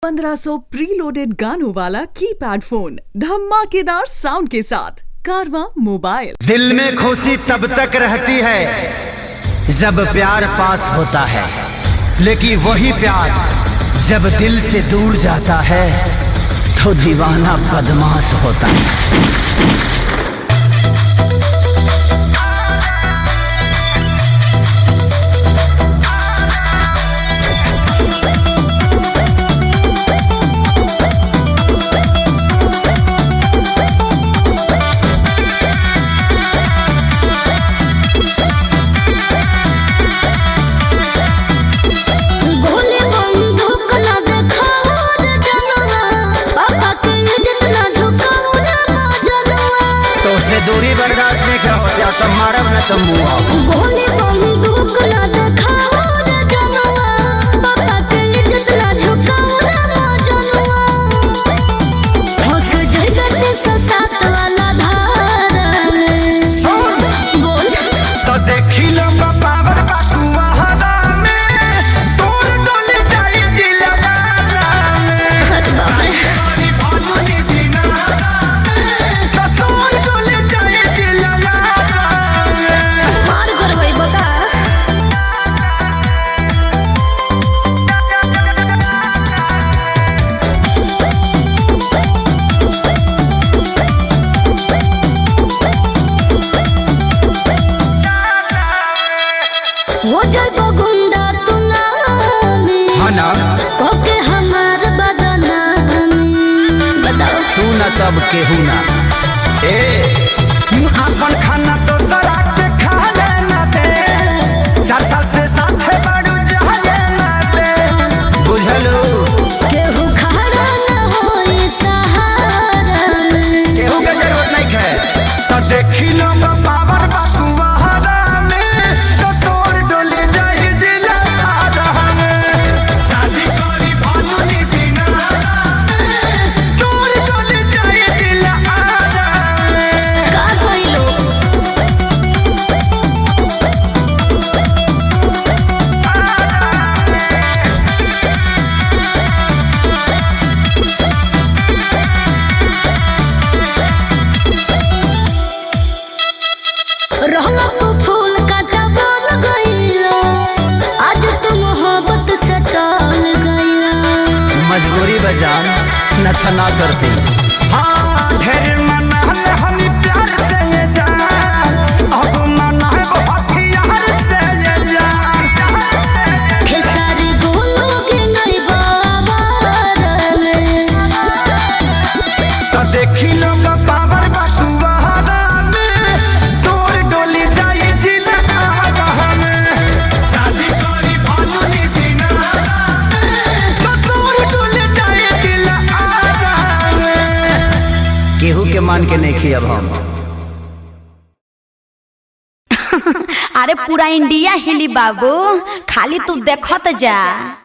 1500 preloaded गानों वाला keypad phone धमाकेदार साउंड के साथ कारवा मोबाइल। दिल में खुशी तब तक रहती है जब प्यार पास होता है, लेकिन वही प्यार जब दिल से दूर जाता है तो दीवाना बदमाश होता है। दूरी बर्दाश्त नहीं कर होता तो मारब न तुम मुआ गोली बंदूक ना दिखाओ रे जनवा, पापा के इज्जत ना झुकाओ रे जनवा। होश जगत से साथ वाला धार में बोल तो देखी लो पावर बाकुआ हरा में तोर डोले जाई जिला में हट बाबा हो जाए गुंडा तू ना कोके हमार बदना बताओ तू ना तब केहू ना अपन खाना तो सरा के खा लेना दे, 4 साल से साथ है बड़ू जहाजे ना दे बुझलो केहू खड़ा ना होई सहारा में, केहू के जरूरत नहीं है तो देखी लो पावर बाकुआ हरा में तो तोर डोले जाई जिला आधा में शादी करी भानुनी दिना तोर डोले जाई जिला आधा में का कइलो रहला तो फूल का बोल गईला, आज तुम मोहब्बत से टल गईला। मजबूरी बजान न थना करती हाँ ढेर मना है हम प्यार से ये जान, अब मना है बहुत यार से ये जान। खेसारी गोलू के नहीं बाबा में तो देखी लो पावर बाकुआ हरा में तोर डोली जाई जिला आधा में शादी करी भानुनी दिना तो तोर डोली जाई जिला आधा में केहू के मान के नहीं खियब हम। अरे पूरा इंडिया हिली बाबू, खाली तू देखत जा।